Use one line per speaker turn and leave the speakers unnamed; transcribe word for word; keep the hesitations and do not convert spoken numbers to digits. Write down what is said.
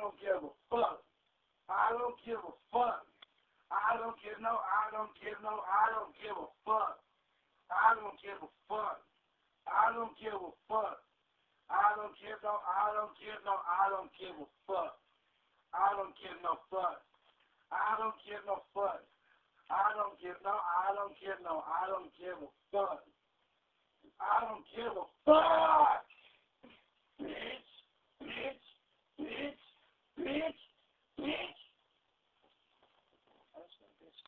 don't give a fuck. I don't give a fuck. I don't give no, I don't give no, I don't give a fuck. I don't give a fuck. I don't give a fuck. I don't give no, I don't give no, I don't give a fuck. I don't give no fuck. I don't give no fuck. I don't give no, I don't give no, I don't give a fuck. I don't give a